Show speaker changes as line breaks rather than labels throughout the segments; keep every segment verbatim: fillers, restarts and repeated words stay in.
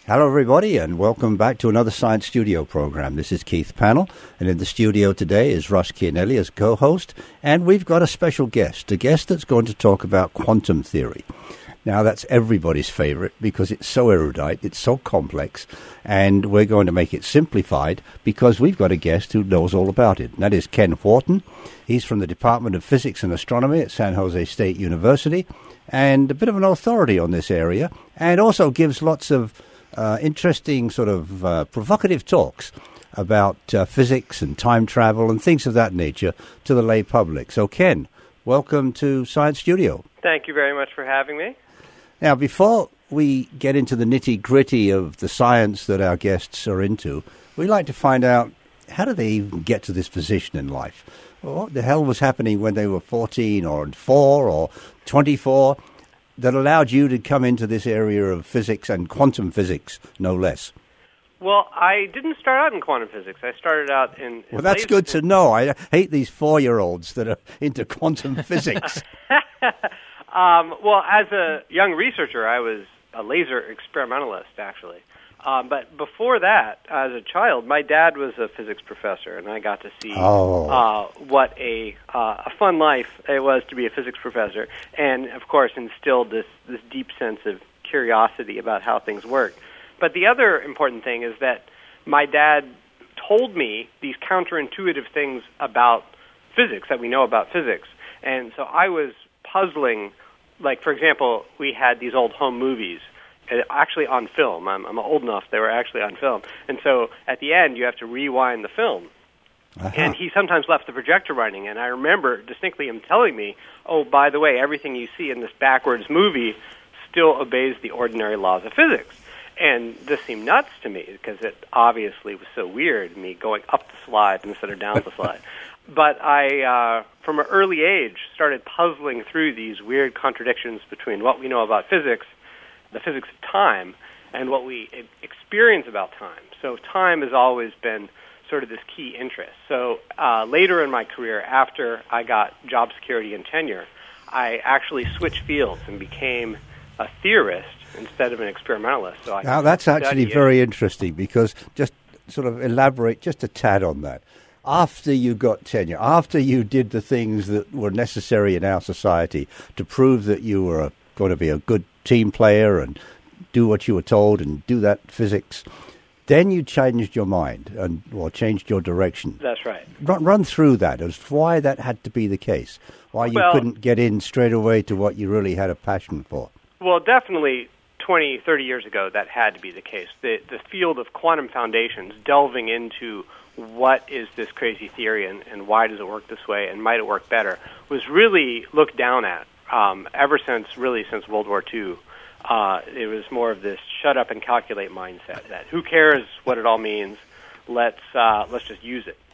Hello, everybody, and welcome back to another Science Studio program. This is Keith Pannell, and in the studio today is Russ Chianelli as co-host, and we've got a special guest, a guest that's going to talk about quantum theory. Now, that's everybody's favorite because it's so erudite, it's so complex, and we're going to make it simplified because we've got a guest who knows all about it, and that is Ken Wharton. He's from the Department of Physics and Astronomy at San Jose State University, and a bit of an authority on this area, and also gives lots of Uh, interesting sort of uh, provocative talks about uh, physics and time travel and things of that nature to the lay public. So, Ken, welcome to Science Studio.
Thank you very much for having me.
Now, before we get into the nitty-gritty of the science that our guests are into, we'd like to find out, how do they even get to this position in life? Well, what the hell was happening when they were fourteen or four or twenty-four? That allowed you to come into this area of physics and quantum physics, no less?
Well, I didn't start out in quantum physics. I started out in... in
well, that's good to know. I hate these four-year-olds that are into quantum physics.
um, well, as a young researcher, I was a laser experimentalist, actually. Um, but before that, as a child, my dad was a physics professor, and I got to see
oh.
uh, what a uh, a fun life it was to be a physics professor, and of course instilled this this deep sense of curiosity about how things work. But the other important thing is that my dad told me these counterintuitive things about physics that we know about physics, and so I was puzzling. Like, for example, we had these old home movies. Actually on film. I'm, I'm old enough they were actually on film. And so at the end, you have to rewind the film. Uh-huh. And he sometimes left the projector running. And I remember distinctly him telling me, oh, by the way, everything you see in this backwards movie still obeys the ordinary laws of physics. And this seemed nuts to me because it obviously was so weird, me going up the slide instead of down the slide. But I, uh, from an early age, started puzzling through these weird contradictions between what we know about physics, the physics of time, and what we experience about time. So time has always been sort of this key interest. So uh, later in my career, after I got job security and tenure, I actually switched fields and became a theorist instead of an experimentalist. So I
now, that's actually very it. interesting because just sort of elaborate just a tad on that. After you got tenure, after you did the things that were necessary in our society to prove that you were a, going to be a good team player and do what you were told and do that physics, then you changed your mind and or changed your direction.
That's right.
Run, run through that as to why that had to be the case, why you
well,
couldn't get in straight away to what you really had a passion for.
Well, definitely twenty, thirty years ago, that had to be the case. The, the field of quantum foundations, delving into what is this crazy theory and, and why does it work this way and might it work better, was really looked down at. Um, ever since, really, since World War Two, uh, it was more of this shut up and calculate mindset, that who cares what it all means, let's uh, let's just use it.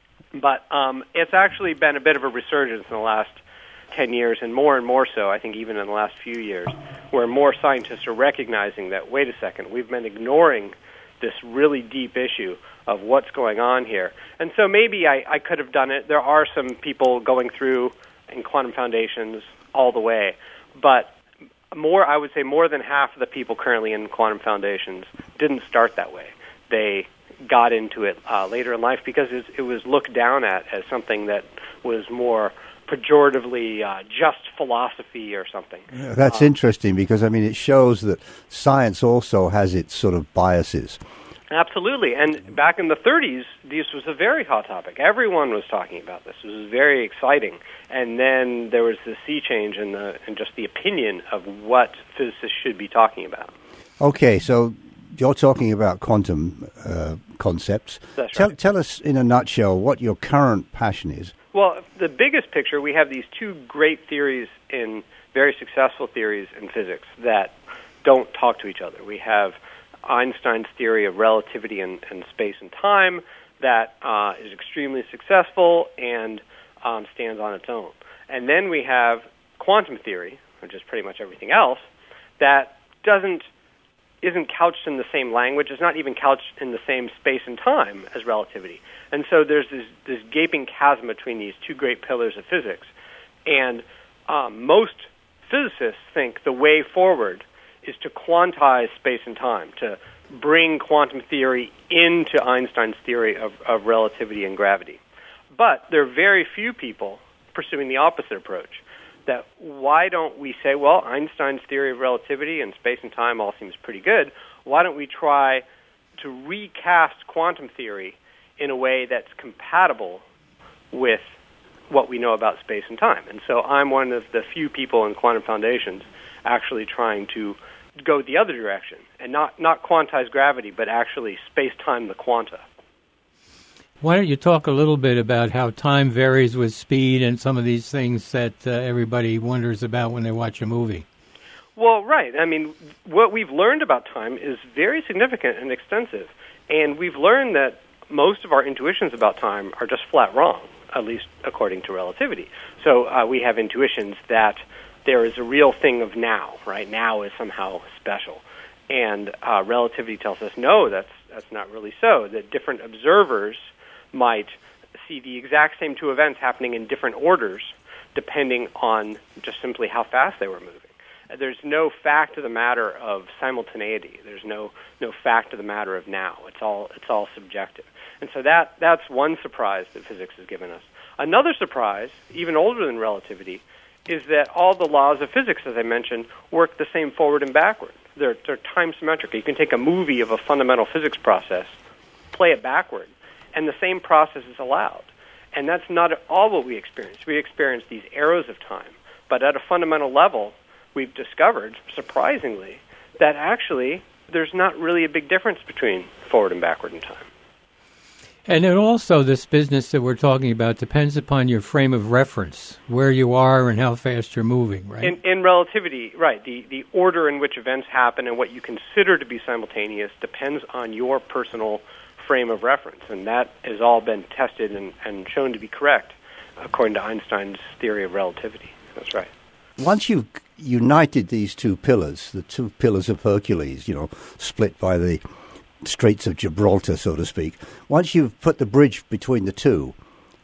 But um, it's actually been a bit of a resurgence in the last ten years, and more and more so, I think even in the last few years, where more scientists are recognizing that, wait a second, we've been ignoring this really deep issue of what's going on here. And so maybe I, I could have done it. There are some people going through in quantum foundations all the way, but more, I would say more than half of the people currently in quantum foundations didn't start that way. They got into it uh, later in life because it, it was looked down at as something that was more pejoratively uh, just philosophy or something.
Yeah, that's
um,
interesting because, I mean, it shows that science also has its sort of biases.
Absolutely. And back in the thirties, this was a very hot topic. Everyone was talking about this. It was very exciting. And then there was the sea change in, the, in just the opinion of what physicists should be talking about.
Okay, so you're talking about quantum uh, concepts.
That's
tell,
right.
Tell us in a nutshell what your current passion is.
Well, the biggest picture, we have these two great theories in very successful theories in physics that don't talk to each other. We have Einstein's theory of relativity in, in space and time that uh, is extremely successful and um, stands on its own. And then we have quantum theory, which is pretty much everything else, that doesn't isn't couched in the same language. It's not even couched in the same space and time as relativity. And so there's this, this gaping chasm between these two great pillars of physics. And um, most physicists think the way forward is to quantize space and time, to bring quantum theory into Einstein's theory of, of relativity and gravity. But there are very few people pursuing the opposite approach, that why don't we say, well, Einstein's theory of relativity and space and time all seems pretty good. Why don't we try to recast quantum theory in a way that's compatible with what we know about space and time? And so I'm one of the few people in Quantum Foundations actually trying to go the other direction and not, not quantize gravity, but actually space-time the quanta.
Why don't you talk a little bit about how time varies with speed and some of these things that uh, everybody wonders about when they watch a movie?
Well, right. I mean, what we've learned about time is very significant and extensive. And we've learned that most of our intuitions about time are just flat wrong, at least according to relativity. So uh, we have intuitions that there is a real thing of now, right? Now is somehow special. And uh, relativity tells us, no, that's, that's not really so, that different observers might see the exact same two events happening in different orders depending on just simply how fast they were moving. There's no fact of the matter of simultaneity. There's no no fact of the matter of now. It's all it's all subjective. And so that that's one surprise that physics has given us. Another surprise, even older than relativity, is that all the laws of physics, as I mentioned, work the same forward and backward. They're, they're time symmetric. You can take a movie of a fundamental physics process, play it backward, and the same process is allowed. And that's not at all what we experience. We experience these arrows of time. But at a fundamental level, we've discovered, surprisingly, that actually there's not really a big difference between forward and backward in time.
And then also this business that we're talking about depends upon your frame of reference, where you are and how fast you're moving, right?
In, in relativity, right, the, the order in which events happen and what you consider to be simultaneous depends on your personal frame of reference, and that has all been tested and, and shown to be correct according to Einstein's theory of relativity. That's right.
Once you've united these two pillars, the two pillars of Hercules, you know, split by the Straits of Gibraltar, so to speak, once you've put the bridge between the two,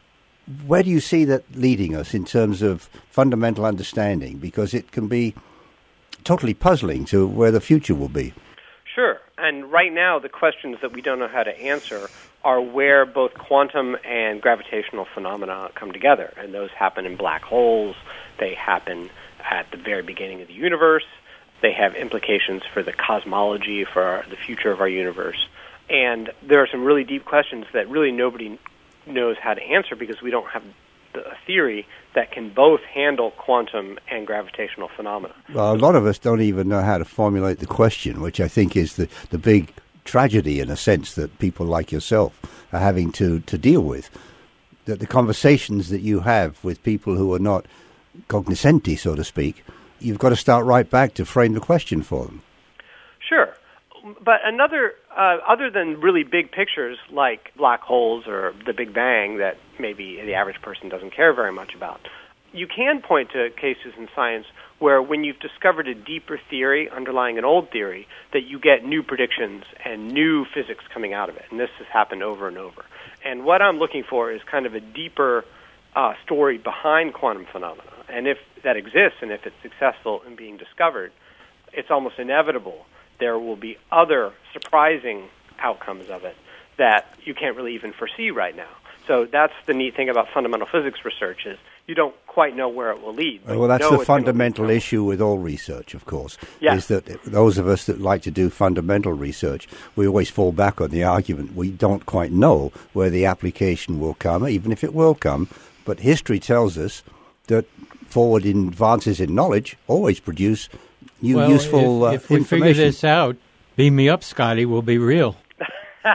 where do you see that leading us in terms of fundamental understanding? Because it can be totally puzzling to where the future will be.
Sure. And right now, the questions that we don't know how to answer are where both quantum and gravitational phenomena come together. And those happen in black holes. They happen at the very beginning of the universe. They have implications for the cosmology, for our, the future of our universe. And there are some really deep questions that really nobody knows how to answer because we don't have a theory that can both handle quantum and gravitational phenomena.
Well, a lot of us don't even know how to formulate the question, which I think is the, the big tragedy, in a sense, that people like yourself are having to, to deal with. That the conversations that you have with people who are not cognoscenti, so to speak, you've got to start right back to frame the question for them.
Sure. But another, uh, other than really big pictures like black holes or the Big Bang that maybe the average person doesn't care very much about, you can point to cases in science where when you've discovered a deeper theory underlying an old theory, that you get new predictions and new physics coming out of it. And this has happened over and over. And what I'm looking for is kind of a deeper uh, story behind quantum phenomena. And if that exists and if it's successful in being discovered, it's almost inevitable there will be other surprising outcomes of it that you can't really even foresee right now. So that's the neat thing about fundamental physics research is you don't quite know where it will lead.
Well, that's the fundamental issue with all research, of course,
yeah.
is that those of us that like to do fundamental research, we always fall back on the argument we don't quite know where the application will come, even if it will come. But history tells us that forward advances in knowledge always produce new
well,
useful
if,
uh,
if we
information.
figure this out, beam me up, Scotty, we'll be real.
uh,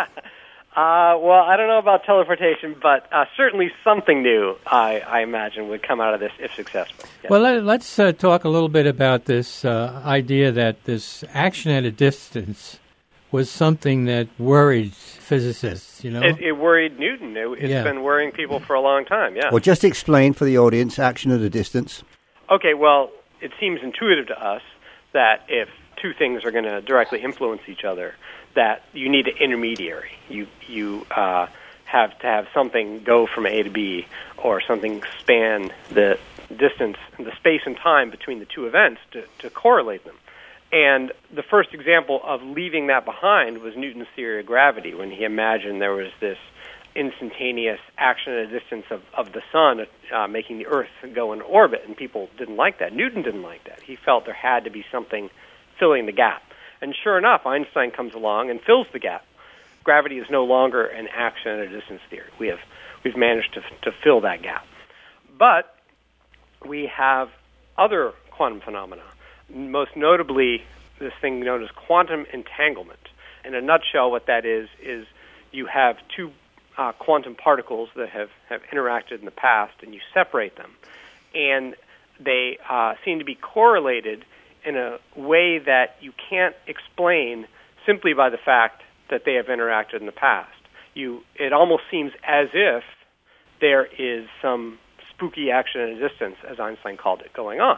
well, I don't know about teleportation, but uh, certainly something new, I, I imagine, would come out of this if successful. Yes.
Well, let, let's uh, talk a little bit about this uh, idea that this action at a distance was something that worried physicists, you know?
It, it worried Newton. It, it's
yeah.
been worrying people for a long time, yeah.
Well, just explain for the audience action at a distance.
Okay, well, it seems intuitive to us that if two things are going to directly influence each other, that you need an intermediary. You you uh, have to have something go from A to B, or something span the distance, the space and time between the two events to, to correlate them. And the first example of leaving that behind was Newton's theory of gravity, when he imagined there was this instantaneous action at a distance of, of the sun uh, making the Earth go in orbit, and people didn't like that. Newton didn't like that. He felt there had to be something filling the gap. And sure enough, Einstein comes along and fills the gap. Gravity is no longer an action at a distance theory. We have we've managed to to fill that gap. But we have other quantum phenomena, most notably this thing known as quantum entanglement. In a nutshell, what that is is you have two uh, quantum particles that have, have interacted in the past, and you separate them. And they uh, seem to be correlated in a way that you can't explain simply by the fact that they have interacted in the past. You, it almost seems as if there is some spooky action at a distance, as Einstein called it, going on.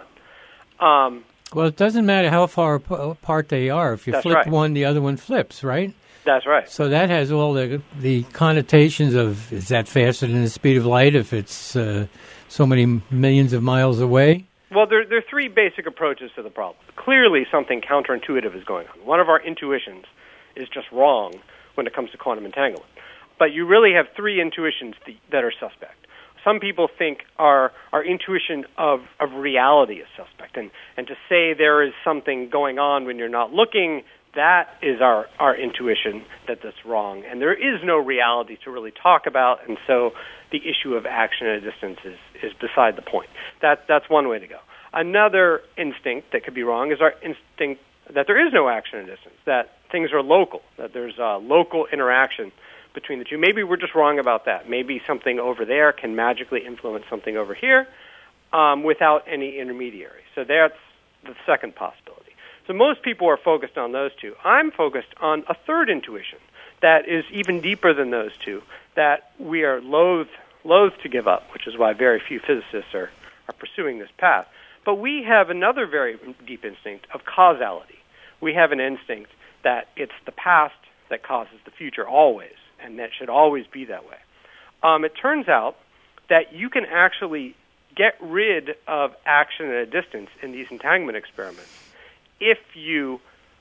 Um,
well, it doesn't matter how far apart they are. If you flip
right.
one, the other one flips, right?
That's right.
So that has all the the connotations of, is that faster than the speed of light if it's uh, so many millions of miles away?
Well, there, there are three basic approaches to the problem. Clearly, something counterintuitive is going on. One of our intuitions is just wrong when it comes to quantum entanglement. But you really have three intuitions th- that are suspect. Some people think our our intuition of, of reality is suspect. And, and to say there is something going on when you're not looking, that is our, our intuition that that's wrong. And there is no reality to really talk about, and so the issue of action at a distance is, is beside the point. That That's one way to go. Another instinct that could be wrong is our instinct that there is no action at a distance, that things are local, that there's a local interaction between the two. Maybe we're just wrong about that. Maybe something over there can magically influence something over here um, without any intermediary. So that's the second possibility. So most people are focused on those two. I'm focused on a third intuition that is even deeper than those two, that we are loath, loath to give up, which is why very few physicists are, are pursuing this path. But we have another very deep instinct of causality. We have an instinct that it's the past that causes the future always, and that should always be that way. Um, it turns out that you can actually get rid of action at a distance in these entanglement experiments if you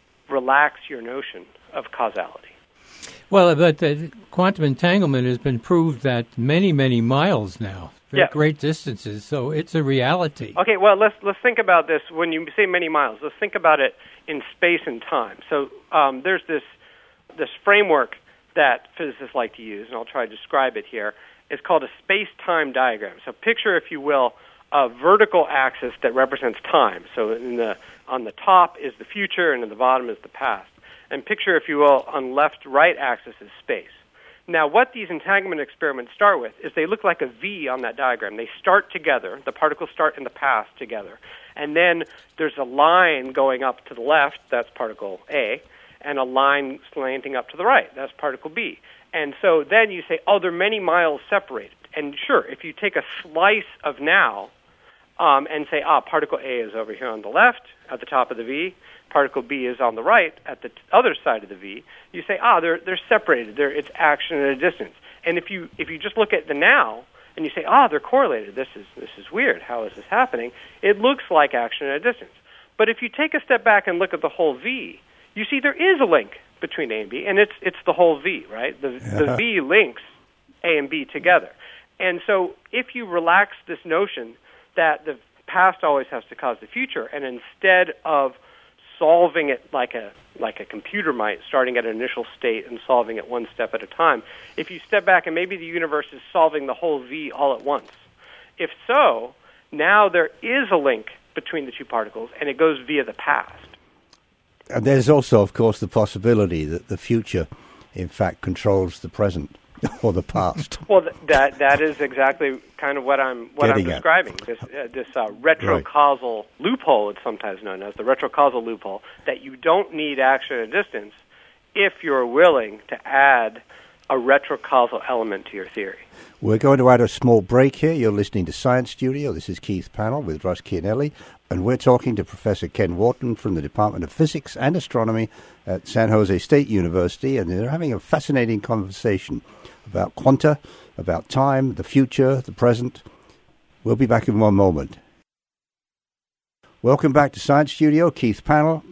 relax your notion of causality.
Well, but the quantum entanglement has been proved that many, many miles now,
yeah.
great distances, so it's a reality.
Okay, well, let's let's think about this. When you say many miles, let's think about it in space and time. So um, there's this this framework that physicists like to use, and I'll try to describe it here. It's called a space-time diagram. So picture, if you will, a vertical axis that represents time. So in the on the top is the future, and at the bottom is the past. And picture, if you will, on left-right axis is space. Now, what these entanglement experiments start with is they look like a V on that diagram. They start together. The particles start in the past together. And then there's a line going up to the left, that's particle A, and a line slanting up to the right, that's particle B. And so then you say, oh, they're many miles separated. And sure, if you take a slice of now um, and say, ah, particle A is over here on the left at the top of the V, particle B is on the right at the t- other side of the V, you say, ah, they're they're separated. They're, it's action at a distance. And if you if you just look at the now and you say, ah, they're correlated, this is this is weird. How is this happening? It looks like action at a distance. But if you take a step back and look at the whole V, you see there is a link between A and B, and it's it's the whole V, right? The yeah. the V links A and B together. And so if you relax this notion that the past always has to cause the future, and instead of solving it like a like a computer might, starting at an initial state and solving it one step at a time, if you step back and maybe the universe is solving the whole V all at once. If so, now there is a link between the two particles, and it goes via the past.
And there's also, of course, the possibility that the future, in fact, controls the present or the past.
Well, th- that that is exactly kind of what I'm what
Getting
I'm describing. This uh, this uh, retrocausal right. loophole, it's sometimes known as the retrocausal loophole, that you don't need action at a distance if you're willing to add a retrocausal element to your theory.
We're going to add a small break here. You're listening to Science Studio. This is Keith Pannell with Russ Chianelli, and we're talking to Professor Ken Wharton from the Department of Physics and Astronomy at San Jose State University, and they're having a fascinating conversation about quanta, about time, the future, the present. We'll be back in one moment. Welcome back to Science Studio. Keith Pannell,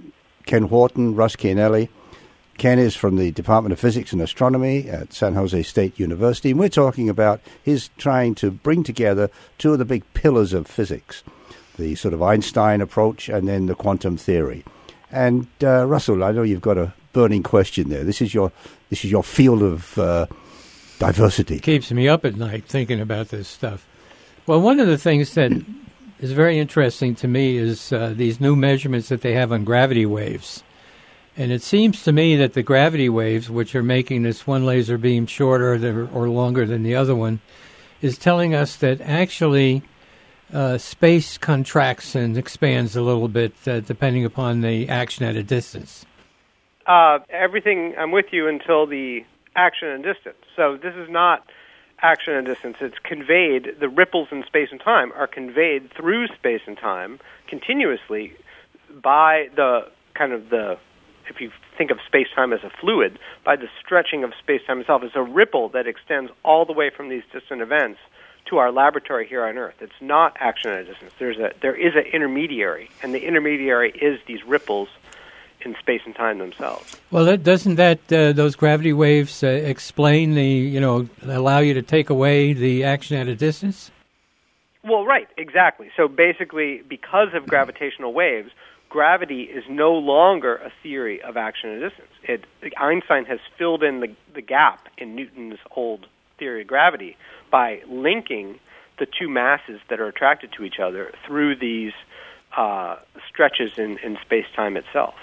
Ken Wharton, Russ Chianelli. Ken is from the Department of Physics and Astronomy at San Jose State University, and we're talking about his trying to bring together two of the big pillars of physics, the sort of Einstein approach and then the quantum theory. And uh, Russell, I know you've got a burning question there. This is your this is your field of uh, diversity.
It keeps me up at night thinking about this stuff. Well, one of the things that is very interesting to me is uh, these new measurements that they have on gravity waves. And it seems to me that the gravity waves, which are making this one laser beam shorter or longer than the other one, is telling us that actually uh, space contracts and expands a little bit uh, depending upon the action at a distance.
Uh, everything, I'm with you until the action and distance. So this is not action and distance. It's conveyed, the ripples in space and time are conveyed through space and time continuously by the kind of the, if you think of space-time as a fluid, by the stretching of space-time itself. It's a ripple that extends all the way from these distant events to our laboratory here on Earth. It's not action at a distance. There's a, there is an intermediary, and the intermediary is these ripples in space and time themselves.
Well, that, doesn't that uh, those gravity waves uh, explain the, you know, allow you to take away the action at a distance?
Well, right, exactly. So basically, because of gravitational waves, gravity is no longer a theory of action at a distance. It, Einstein has filled in the, the gap in Newton's old theory of gravity by linking the two masses that are attracted to each other through these uh, stretches in, in space-time itself.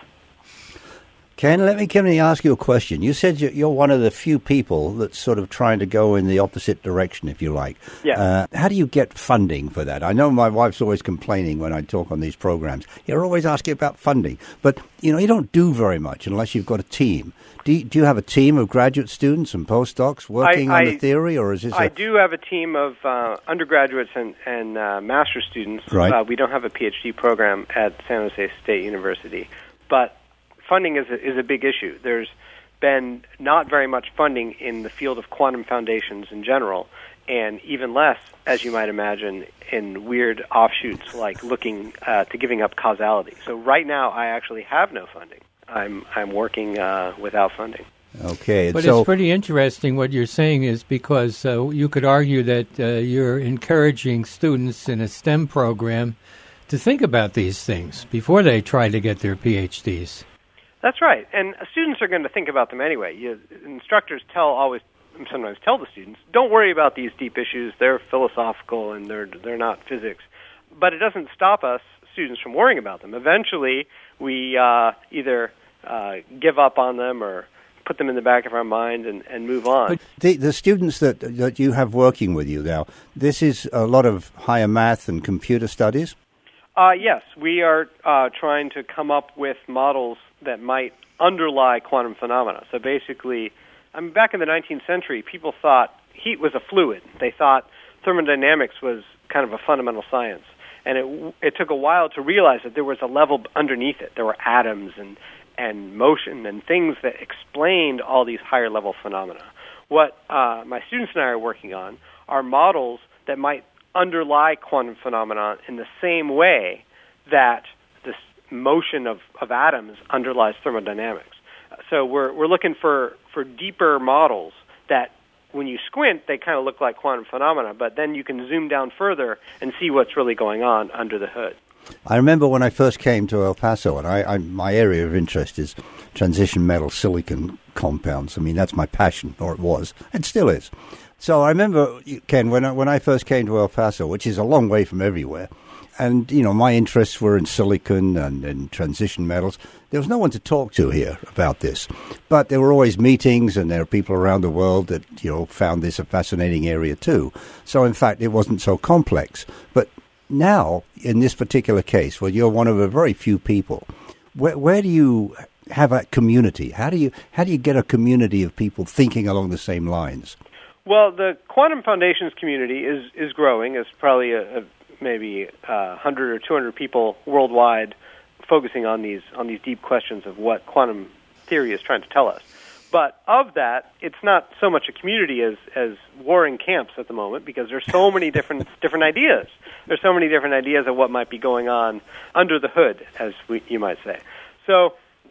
Ken, let me, let me ask you a question. You said you're one of the few people that's sort of trying to go in the opposite direction, if you like.
Yeah.
Uh, how do you get funding for that? I know my wife's always complaining when I talk on these programs. You're always asking about funding. But, you know, you don't do very much unless you've got a team. Do you, do you have a team of graduate students and postdocs working
I,
on
I,
the theory, or is this
I
a...
do have a team of uh, undergraduates and, and uh, master's students.
Right.
Uh, we don't have a PhD program at San Jose State University. But funding is a, is a big issue. There's been not very much funding in the field of quantum foundations in general, and even less, as you might imagine, in weird offshoots like looking uh, to giving up causality. So right now, I actually have no funding. I'm I'm working uh, without funding.
Okay.
But
so,
it's pretty interesting what you're saying is because uh, you could argue that uh, you're encouraging students in a STEM program to think about these things before they try to get their PhDs.
That's right, and students are going to think about them anyway. You, instructors tell always, sometimes tell the students, don't worry about these deep issues. They're philosophical and they're they're not physics. But it doesn't stop us students from worrying about them. Eventually, we uh, either uh, give up on them or put them in the back of our mind and, and move on.
But the, the students that that you have working with you now, this is a lot of higher math and computer studies?
Uh, yes, we are uh, trying to come up with models that might underlie quantum phenomena. So basically, I mean, back in the nineteenth century, people thought heat was a fluid. They thought thermodynamics was kind of a fundamental science. And it it took a while to realize that there was a level underneath it. There were atoms and, and motion and things that explained all these higher-level phenomena. What uh, my students and I are working on are models that might underlie quantum phenomena in the same way that this motion of, of atoms underlies thermodynamics. So we're we're looking for, for deeper models that, when you squint, they kind of look like quantum phenomena, but then you can zoom down further and see what's really going on under the hood.
I remember when I first came to El Paso, and I, I, my area of interest is transition metal silicon compounds. I mean, that's my passion, or it was, and still is. So I remember, Ken, when I, when I first came to El Paso, which is a long way from everywhere, and, you know, my interests were in silicon and, and transition metals. There was no one to talk to here about this. But there were always meetings, and there are people around the world that, you know, found this a fascinating area too. So, in fact, it wasn't so complex. But now, in this particular case, well, you're one of a very few people. Where, where do you have a community? How do you how do you get a community of people thinking along the same lines?
Well, the Quantum Foundations community is, is growing. It's probably a, a maybe uh, one hundred or two hundred people worldwide focusing on these on these deep questions of what quantum theory is trying to tell us. But of that, it's not so much a community as, as warring camps at the moment, because there's so many different different ideas. There's so many different ideas of what might be going on under the hood, as we, you might say. So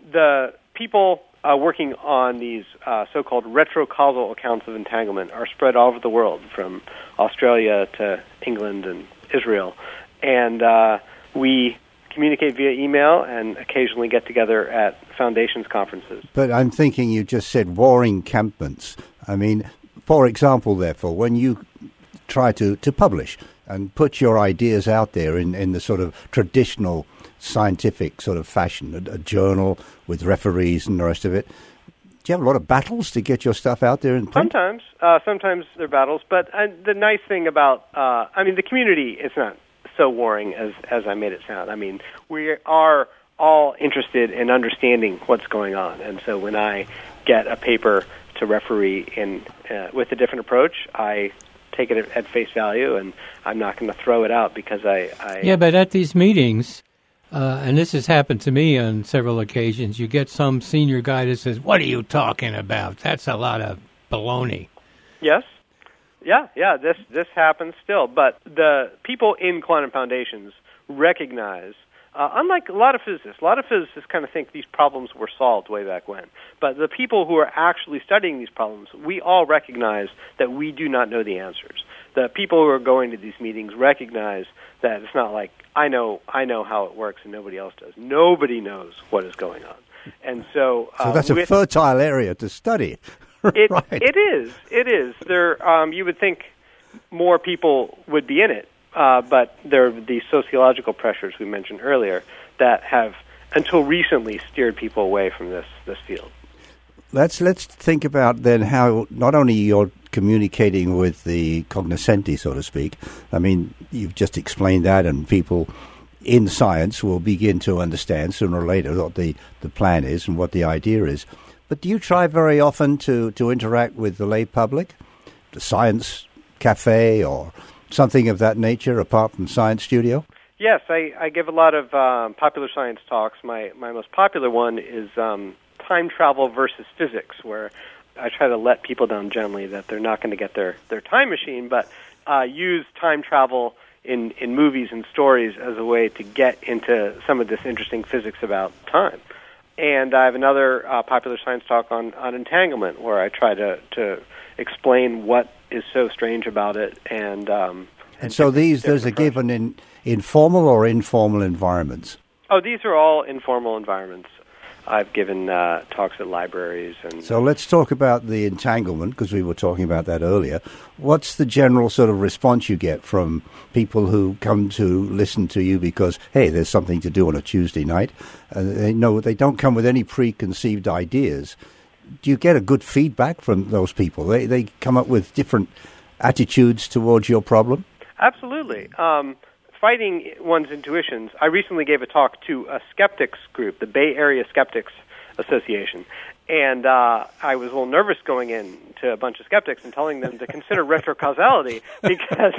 the people uh, working on these uh, so-called retrocausal accounts of entanglement are spread all over the world, from Australia to England and Israel. And uh, we communicate via email and occasionally get together at foundations conferences.
But I'm thinking you just said warring encampments. I mean, for example, therefore, when you try to, to publish and put your ideas out there in, in the sort of traditional scientific sort of fashion, a, a journal with referees and the rest of it, do you have a lot of battles to get your stuff out there in print?
Sometimes. Uh, sometimes there are battles. But uh, the nice thing about, uh, I mean, the community is not so warring as, as I made it sound. I mean, we are all interested in understanding what's going on. And so when I get a paper to referee in uh, with a different approach, I take it at face value, and I'm not going to throw it out because I... I
yeah, but at these meetings, uh, and this has happened to me on several occasions, you get some senior guy that says, "What are you talking about? That's a lot of baloney."
Yes. Yeah, yeah, this this happens still. But the people in quantum foundations recognize, uh, unlike a lot of physicists, a lot of physicists kind of think these problems were solved way back when. But the people who are actually studying these problems, we all recognize that we do not know the answers. The people who are going to these meetings recognize that it's not like, I know I know how it works and nobody else does. Nobody knows what is going on. And so...
Uh, so that's a with, fertile area to study.
It,
right.
it is. It is. There, um, you would think more people would be in it, uh, but there are these sociological pressures we mentioned earlier that have, until recently, steered people away from this, this field.
Let's let's think about then how not only you're communicating with the cognoscenti, so to speak. I mean, you've just explained that, and people in science will begin to understand sooner or later what the, the plan is and what the idea is. But do you try very often to, to interact with the lay public, the science cafe or something of that nature apart from Science Studio?
Yes, I, I give a lot of um, popular science talks. My, my most popular one is um, time travel versus physics, where I try to let people down gently that they're not going to get their, their time machine, but uh, use time travel in, in movies and stories as a way to get into some of this interesting physics about time. And I have another uh, popular science talk on, on entanglement, where I try to, to explain what is so strange about it. And um,
and, and so these, there's a given in informal or informal environments?
Oh, these are all informal environments. I've given uh, talks at libraries. And
so let's talk about the entanglement, because we were talking about that earlier. What's the general sort of response you get from people who come to listen to you because, hey, there's something to do on a Tuesday night? Uh, they know they don't come with any preconceived ideas. Do you get a good feedback from those people? They they come up with different attitudes towards your problem?
Absolutely. Um, fighting one's intuitions. I recently gave a talk to a skeptics group, the Bay Area Skeptics Association, and uh, I was a little nervous going in to a bunch of skeptics and telling them to consider retrocausality because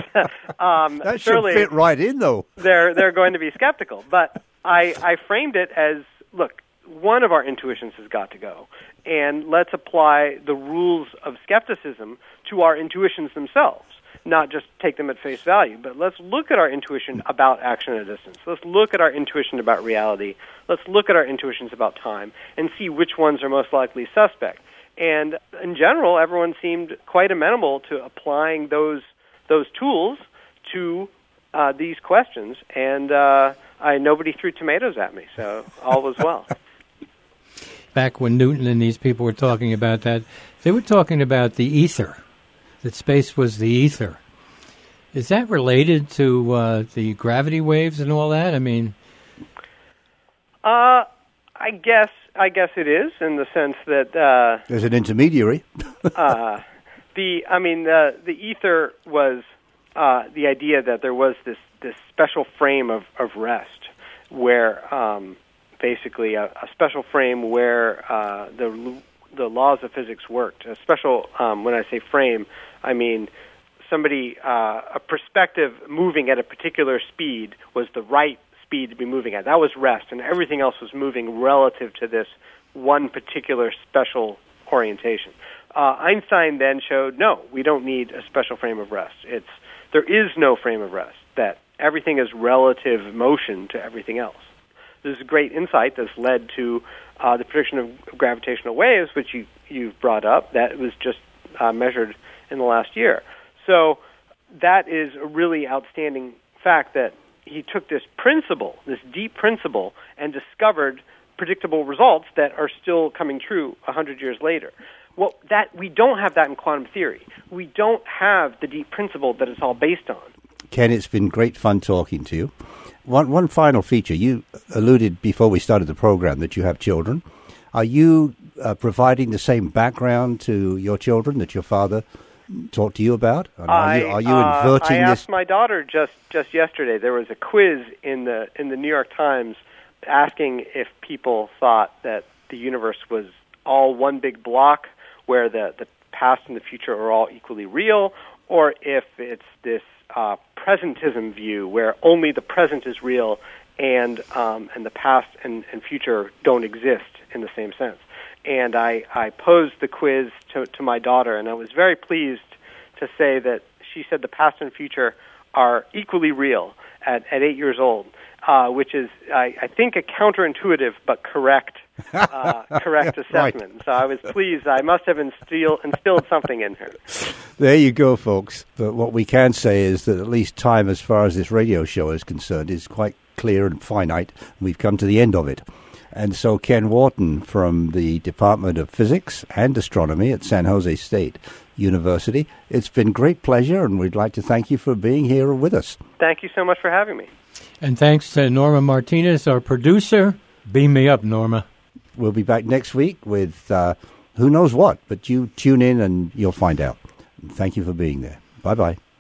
um,
that should
surely
fit right in, though.
they're they're going to be skeptical. But I, I framed it as, look, one of our intuitions has got to go, and let's apply the rules of skepticism to our intuitions themselves. Not just take them at face value, but let's look at our intuition about action at a distance. Let's look at our intuition about reality. Let's look at our intuitions about time and see which ones are most likely suspect. And in general, everyone seemed quite amenable to applying those those tools to uh, these questions, and uh, I nobody threw tomatoes at me, so all was well.
Back when Newton and these people were talking about that, they were talking about the ether. That space was the ether. Is that related to uh, the gravity waves and all that? I mean,
uh, I guess I guess it is in the sense that uh,
there's an intermediary.
uh, the I mean the the ether was uh, the idea that there was this this special frame of, of rest where um, basically a, a special frame where uh, the the laws of physics worked. A special um, when I say frame, I mean somebody, uh, a perspective moving at a particular speed was the right speed to be moving at. That was rest, and everything else was moving relative to this one particular special orientation. Uh, Einstein then showed, no, we don't need a special frame of rest. It's there is no frame of rest, that everything is relative motion to everything else. there's a great insight that's led to uh, the prediction of gravitational waves, which you, you've brought up, that was just uh, measured in the last year. So that is a really outstanding fact that he took this principle, this deep principle, and discovered predictable results that are still coming true a hundred years later. Well, that we don't have that in quantum theory. We don't have the deep principle that it's all based on.
Ken, it's been great fun talking to you. One one final feature. You alluded before we started the program that you have children. Are you uh, providing the same background to your children that your father taught to you about? Are
I,
you, are you
uh,
inverting
I asked
this?
my daughter just, just yesterday. There was a quiz in the in the New York Times asking if people thought that the universe was all one big block where the, the past and the future are all equally real, or if it's this uh, presentism view where only the present is real and um, and the past and, and future don't exist in the same sense. And I, I posed the quiz to, to my daughter, and I was very pleased to say that she said the past and future are equally real at, at eight years old, uh, which is, I, I think, a counterintuitive but correct uh, correct assessment.
Right.
So I was pleased. I must have instilled, instilled something in her.
There you go, folks. But what we can say is that at least time, as far as this radio show is concerned, is quite clear and finite. We've come to the end of it. And so Ken Wharton from the Department of Physics and Astronomy at San Jose State University, it's been great pleasure, and we'd like to thank you for being here with us.
Thank you so much for having me.
And thanks to Norma Martinez, our producer. Beam me up, Norma.
We'll be back next week with uh, who knows what, but you tune in and you'll find out. Thank you for being there. Bye-bye.